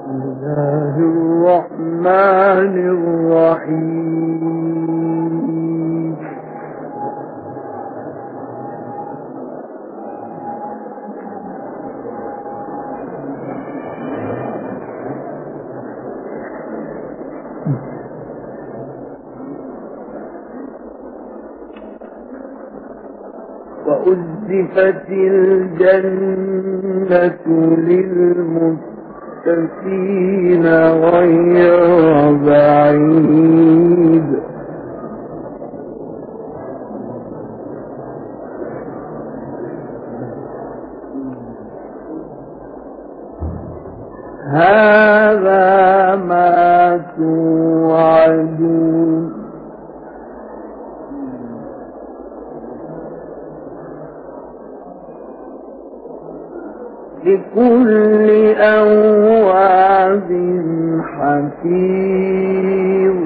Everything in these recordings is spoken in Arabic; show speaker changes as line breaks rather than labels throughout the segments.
الله الرحمن الرحيم. وأزلفت الجنة للمتقين غير بعيد. هذا ما توعدون لكل أواب حفيظ.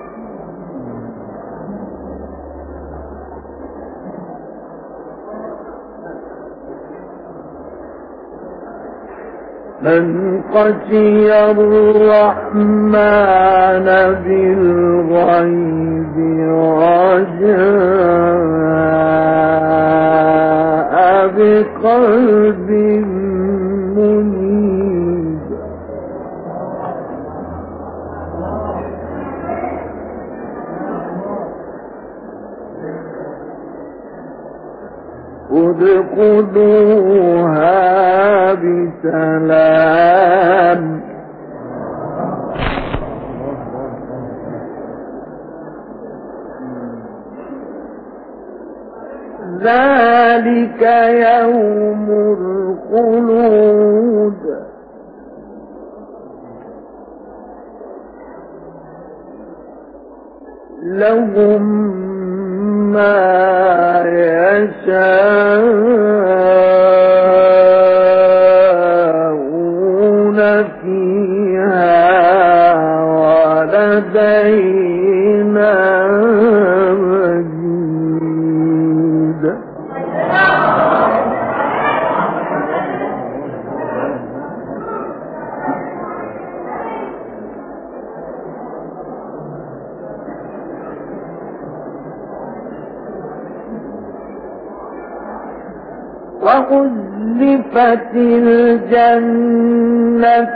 من خشي الرحمن بالغيب وجاء بقلب منيب. ادخلوها بسلام ذلك يوم الخلود. لهم ما يشاءون فيها ولدينا مزيد. وأزلفت الجنة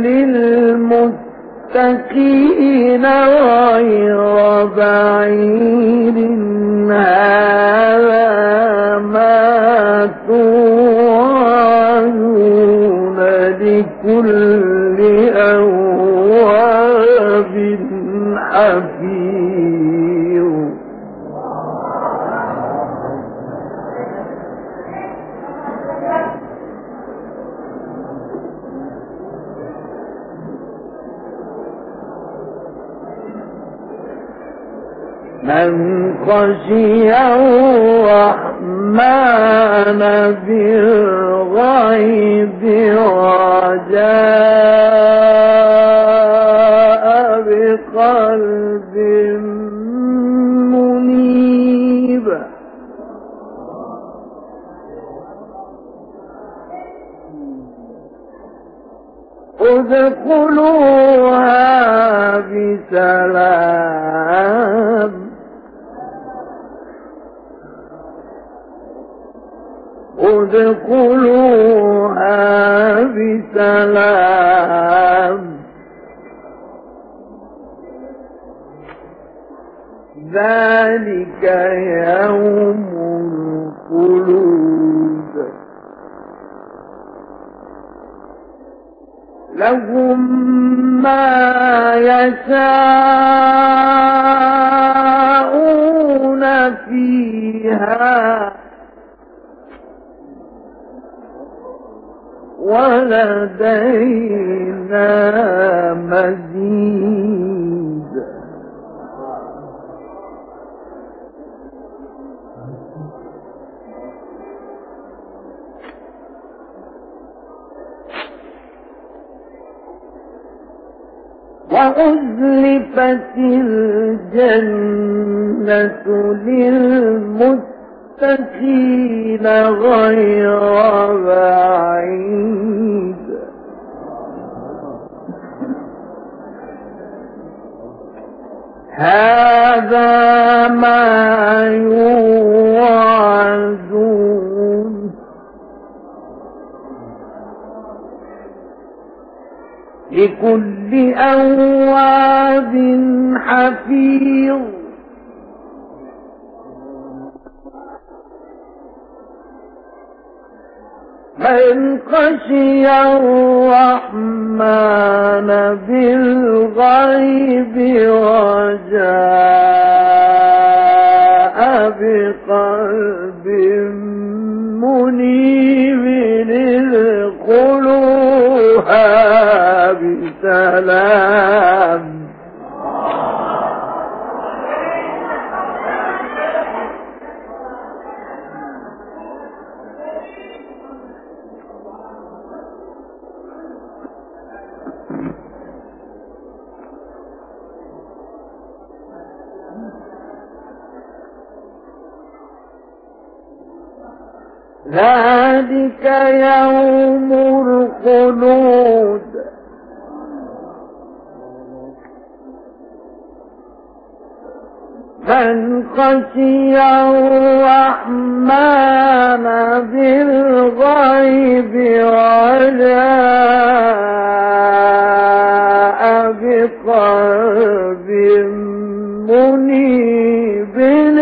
للمتقين غير بعيد. هذا ما توعدون لكل أواب حفيظ. من خشي الرحمن بالغيب وجاء بقلب منيب. ادخلوها بسلام ادخلوها بسلام ذلك يوم الخلود. لهم ما يشاءون فيها ولدينا مزيد. وأزلفت الجنة للمتقين غير بعيد. هذا ما يوعدون لكل أواب حفيظ من خشي الرحمن بالغيب وجاء بقلب منيب ادخلوها بسلام ذلك يوم الخلود من خشي الرحمن بالغيب وجاء بقلب منيب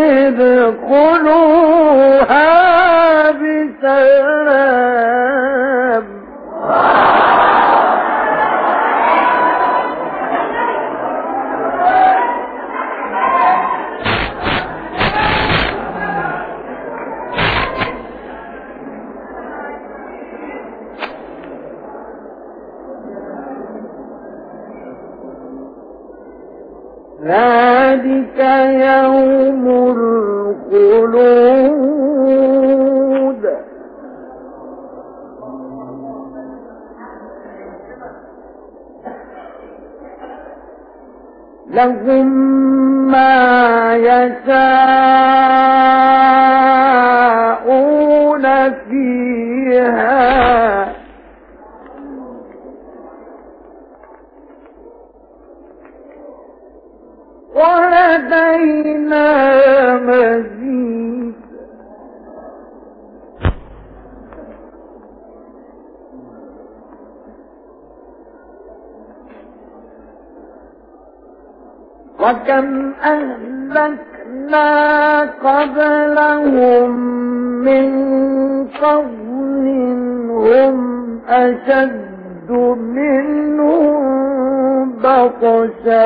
ادخلوها بسلام ذلك يوم الخلود لهم ما يشاءون فيها ولدينا مزيد وكم أهلكنا قبلهم من قرن هم أشد منهم بطشا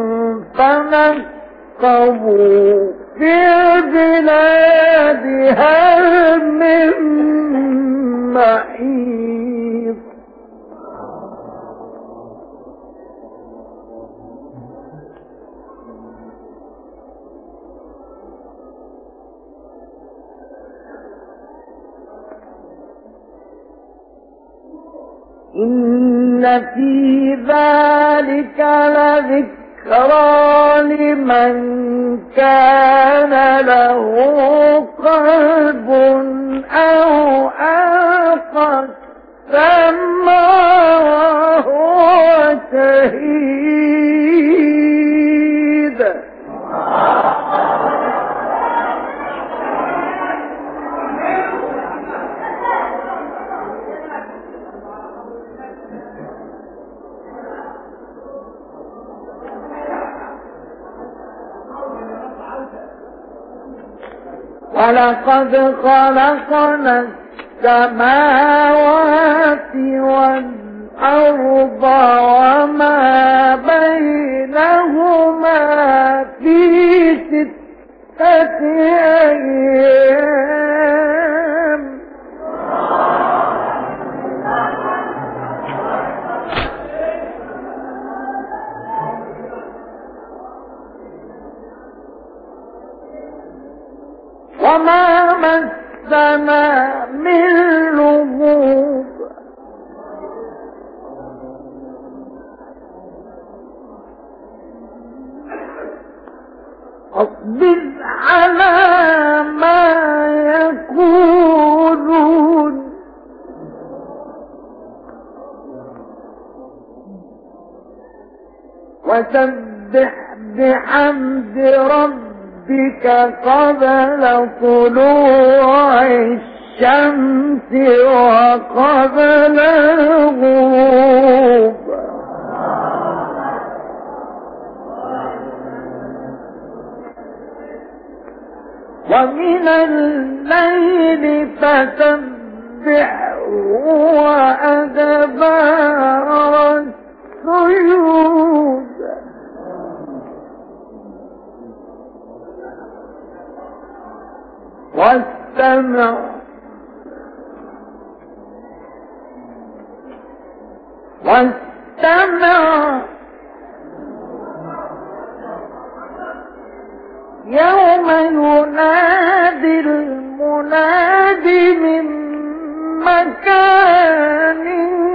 فنقبوا في البلاد هل من محيط إن في ذلك لذكرى لمن كان له قلب أو ألقى السمع وهو شهيد ولقد خلقنا السماوات والأرض وما بينهما في 6 أيام وما مسنا من لغوب اصبر على ما يقولون وسبح بحمد ربك قبل طلوع الشمس وقبل الغروب ومن الليل فسبحه وأدبار السجود واستمع يوم ينادي المناد من مكان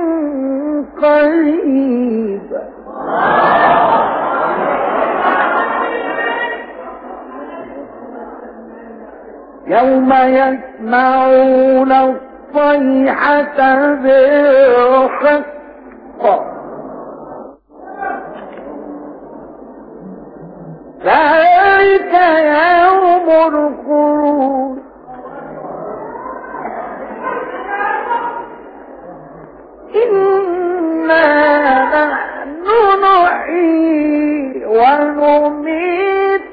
قريب يوم يسمعون الصيحة بالحق ذلك يوم الخروج إنا نحن نحيي ونميت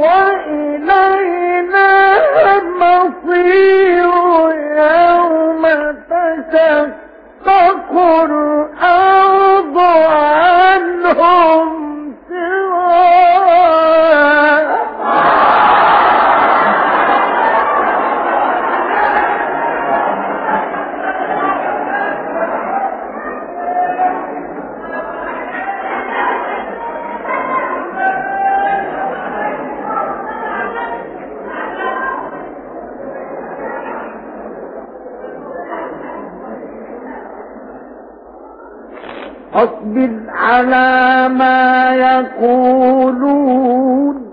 وإلينا المصير يوم تشقق الأرض عنهم اصبر على ما يقولون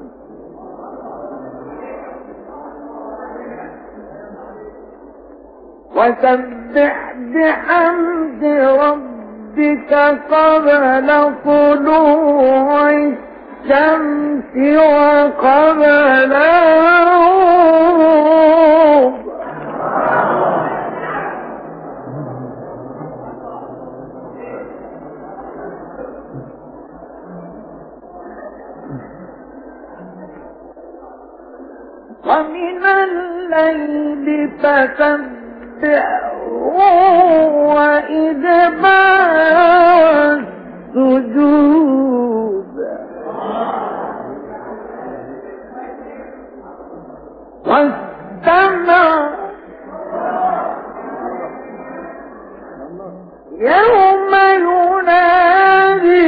وسبح بحمد ربك قبل طلوع الشمس وقبل الغروب ومن الليل فسبحه وإدبار السجود واستمع يوم ينادي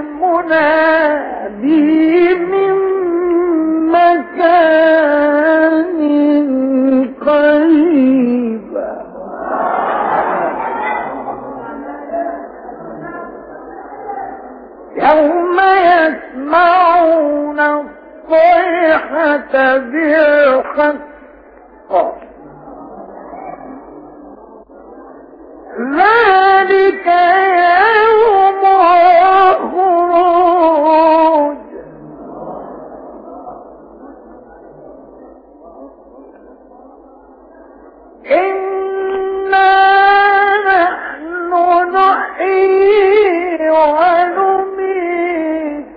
المنادي من مكان قريب يوم يسمعون الصيحة بالحق ذلك يوم الخروج إنا نحن نحيي ونميت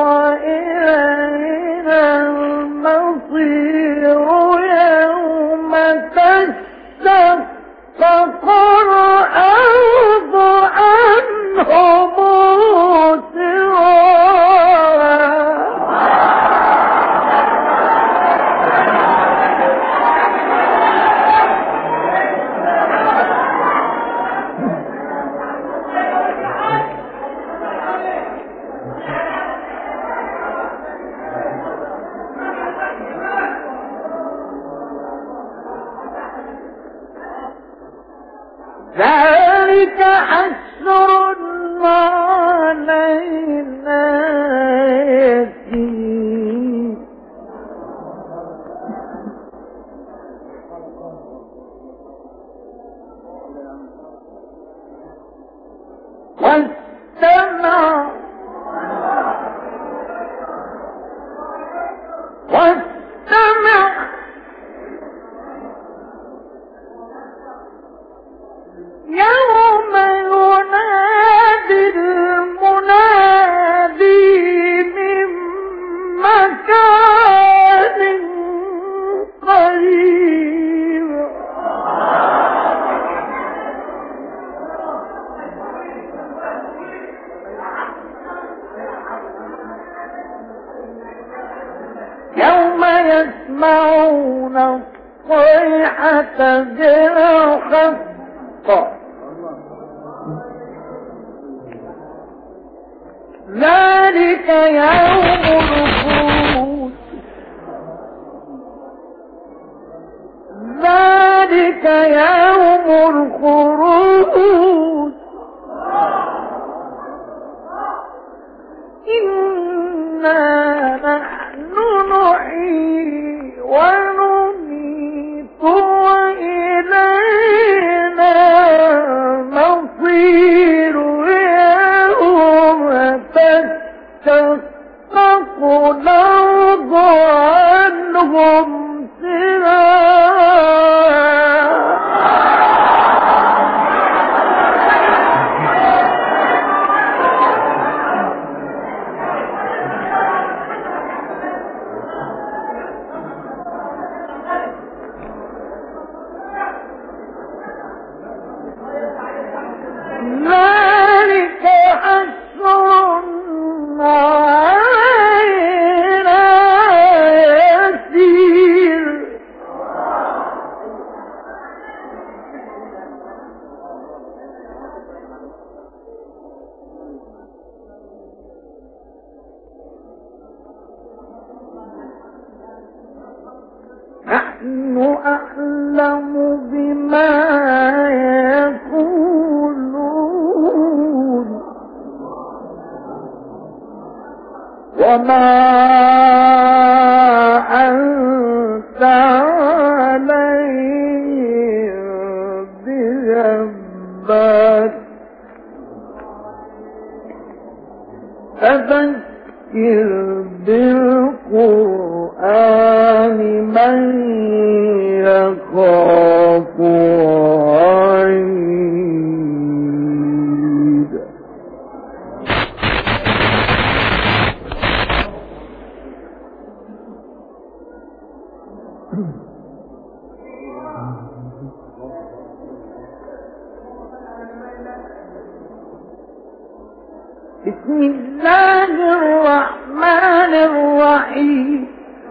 وإلينا المصير يوم تشقق الأرض عنهم ذلك حشر علينا يسير واستمع يسمعون الصيحة بالحق ذلك يوم الخروج ذلك يوم الخروج إنا نحن نحيي ونميت وإلينا المصير يوم تشقق الأرض عنهم ذلك حشر علينا يسير نحن أعلم بما يقولون وما أنت عليهم بجبار فذكر بالقرآن من يخاف وعيد بسم الله الرحمن الرحيم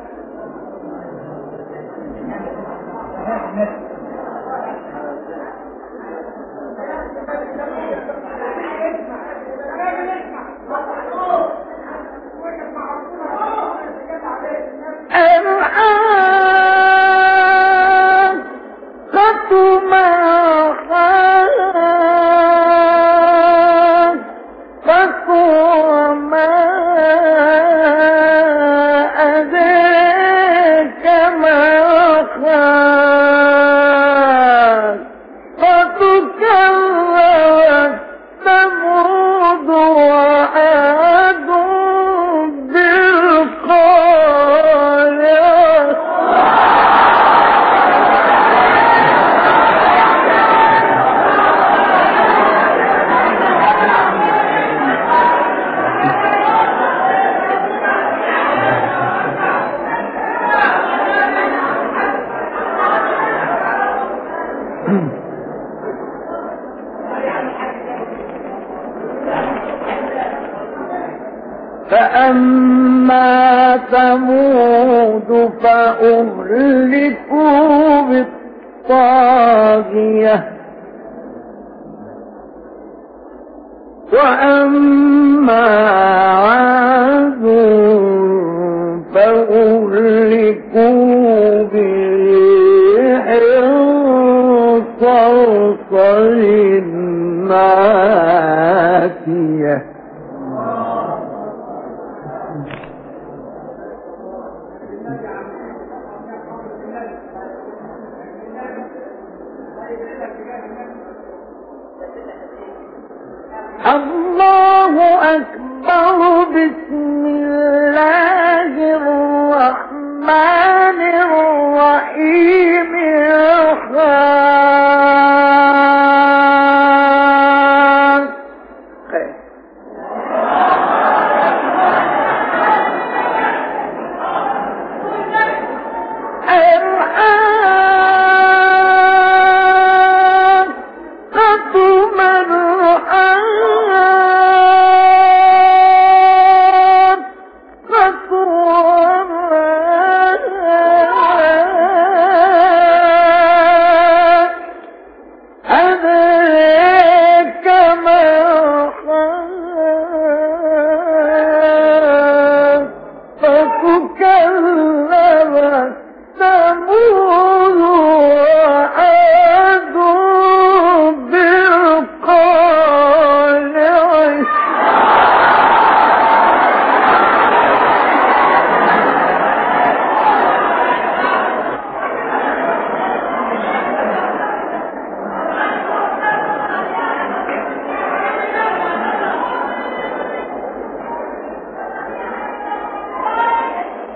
فأما ثمود فأهلكوا بالطاغية وأما عاد فأهلكوا بريح صرصر عاتية الله أكبر بسم الله الرحمن الرحيم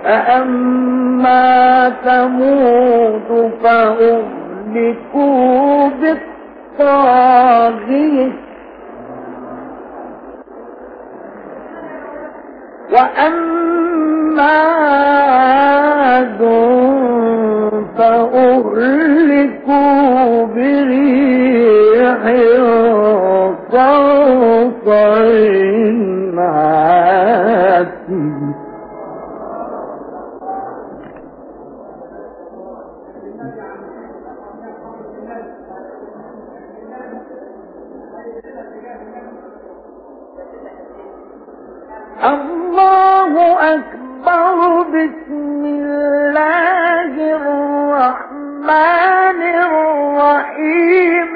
فأما ثمود فأهلكوا بالطاغية وأما عاد فأهلكوا بريح صرصر عاتية الله أكبر. بسم الله الرحمن الرحيم.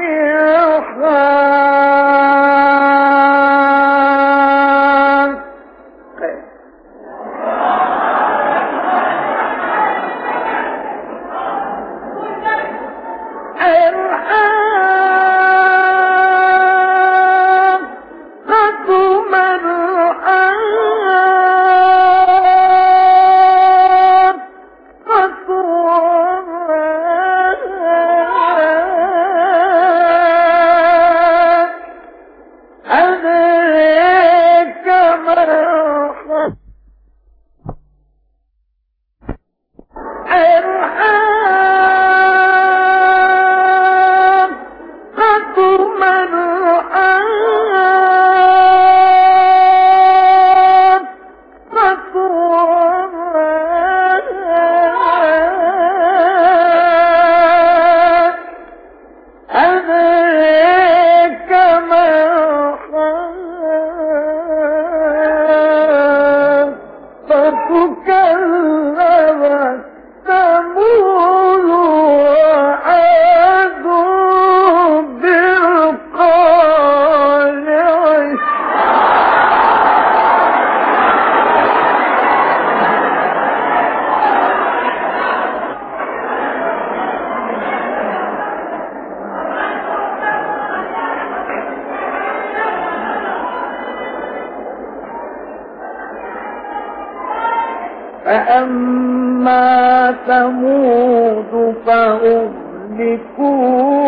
فأما ثمود فأهلكوا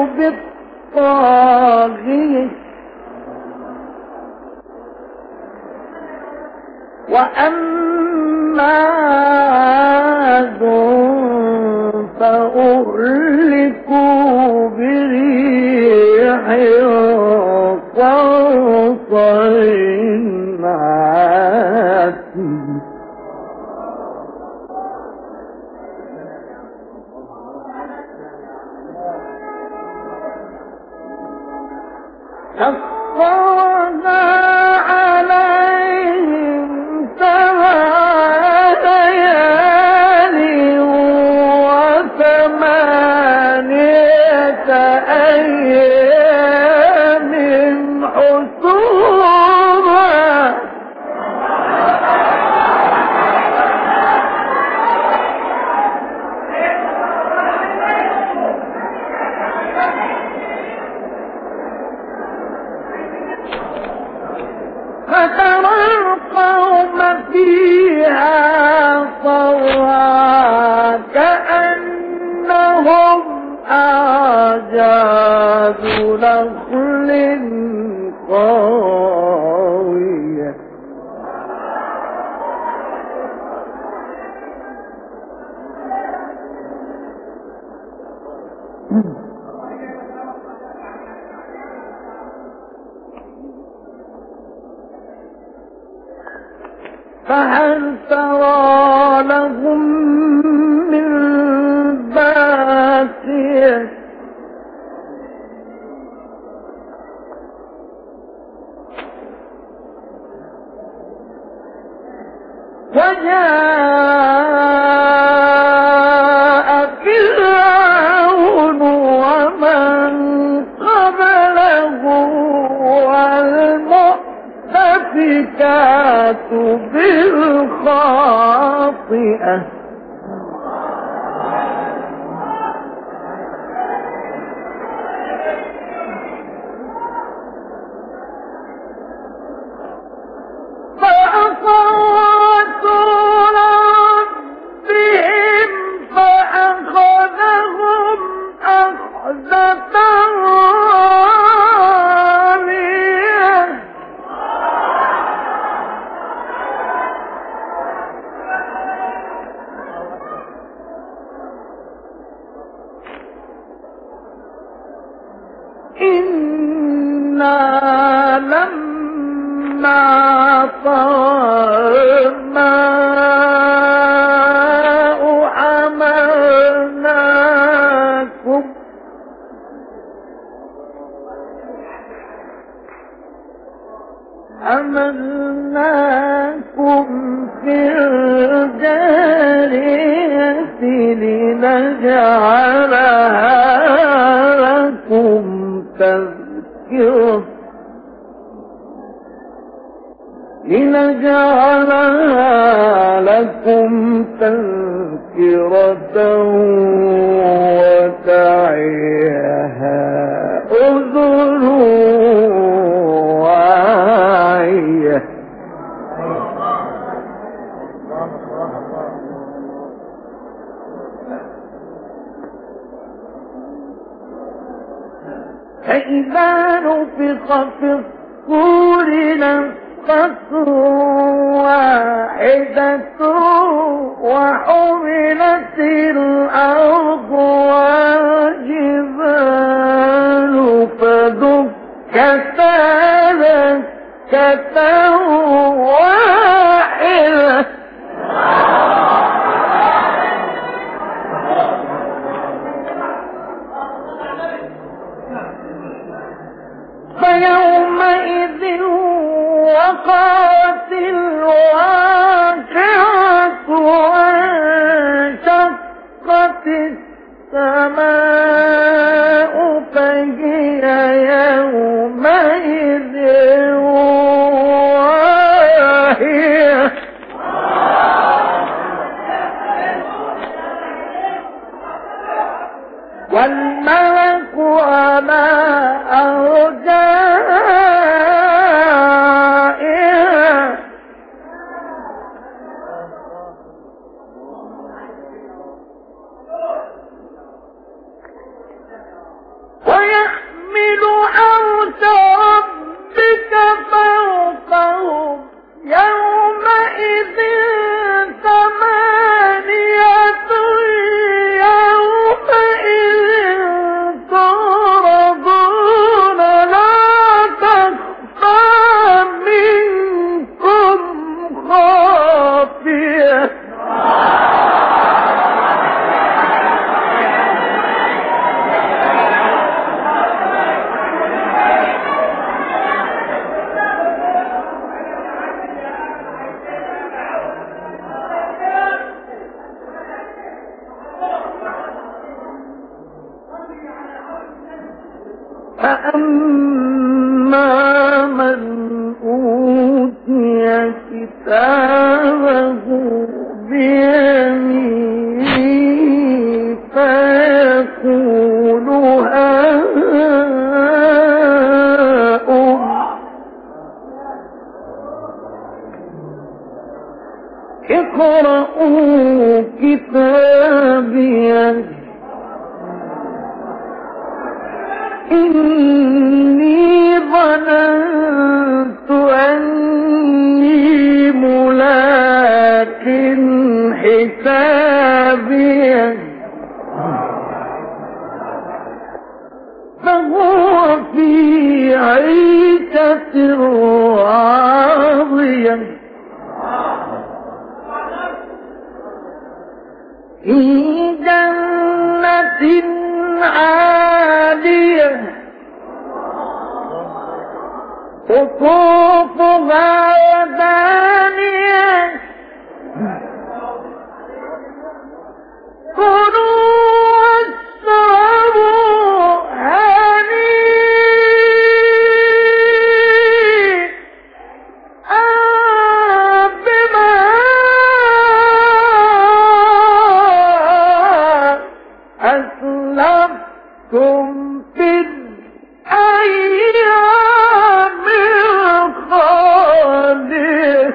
بالطاغية وأما عاد فأهلكوا بريح صرصر عاتية سخرها عليهم 7 ليال و8 أيام حسوما فترى القوم فيها صرعى كأنهم أعجاز نخل خاوية فهل ترى لهم من باقية وجاء فرعون ومن قبله والمؤتفكات بالخاطئة فأصوات ربهم الضعفاء حملناكم في الجارية لنجعلها لكم تذكرة وتعيها أذن واعية. فإذا نفخ في الصور نفخة واحدة وحملت الأرض والجبال فدكتا دكة واحدة فيومئذ وقعت الواقعة وانشقت السماء فهي يومئذ واهية والملك على أرجائها ويحمل عرش ربك فوقهم يومئذ ثمانية يومئذ تعرضون لا تخفى منكم خافية فأما من أوتي كتابه بيمينه فيقول هاؤم اقرءوا كتابيه إني ظننت أني ملاق حسابي فهو في عيشة راضية في جنة عالية قطوفها دانية كلوا واشربوا هنيئا بما أسلفتم في الأيام الخالية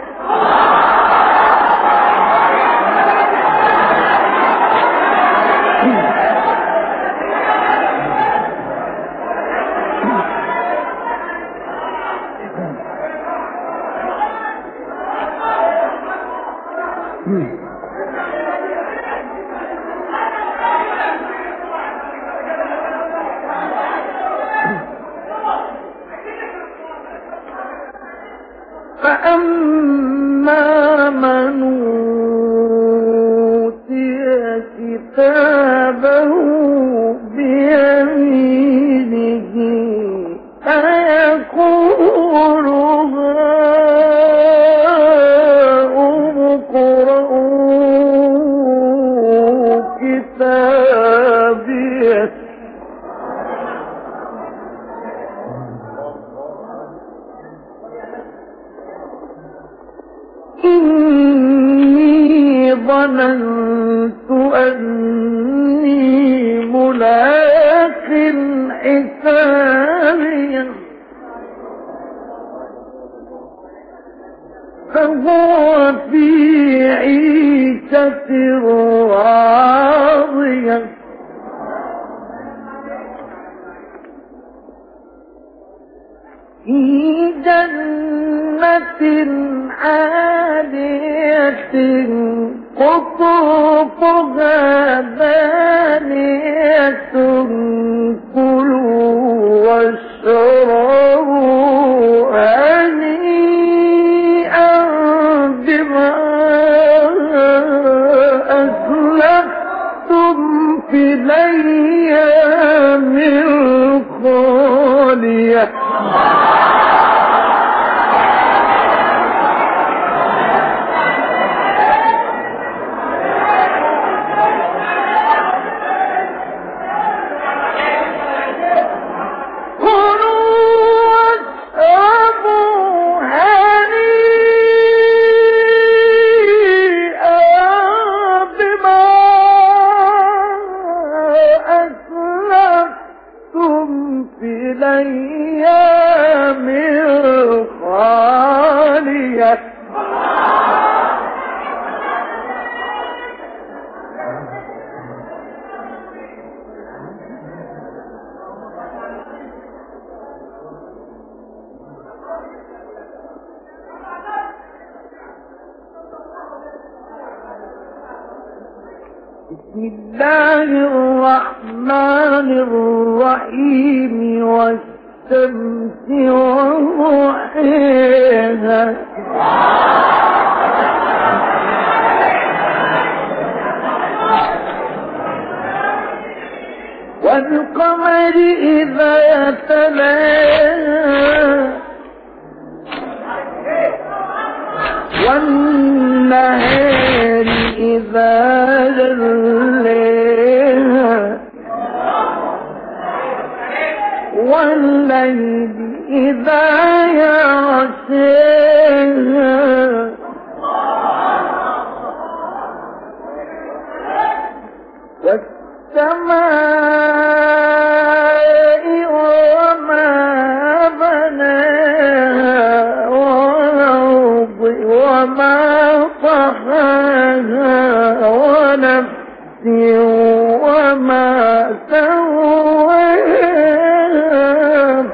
فأما فأما من أوتي كتابه بيمينه فيقول هاؤم اقرءوا كتابيه إني ظننت أني ملاق حسابي فهو في عيشة راضية في جنة عالية قطوفها دانية كلوا واشربوا هنيئا بما أسلفتم في الأيام الخالية الأيام الخالية بسم الله الرحمن الرحيم والشمس وضحيها والقمر إذا تلاها والنهار إذا جلاها والليل إذا يغشاها والسماء وما بناها والأرض وما طحاها ونفس وما سواها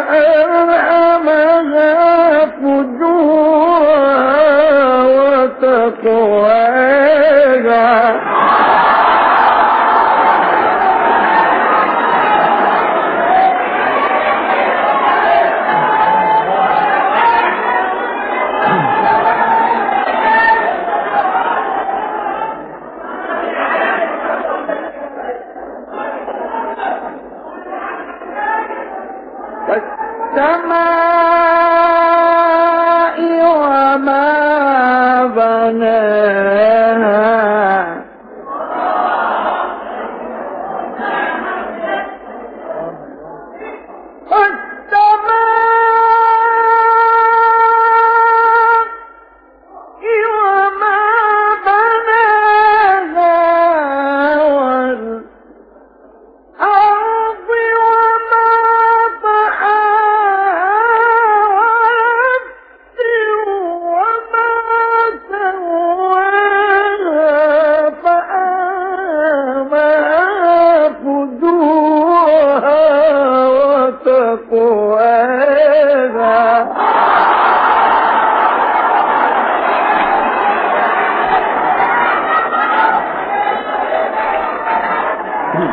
فألهمها فجورها وتقواها والسماء وما بناها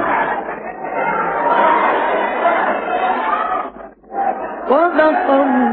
صدق الله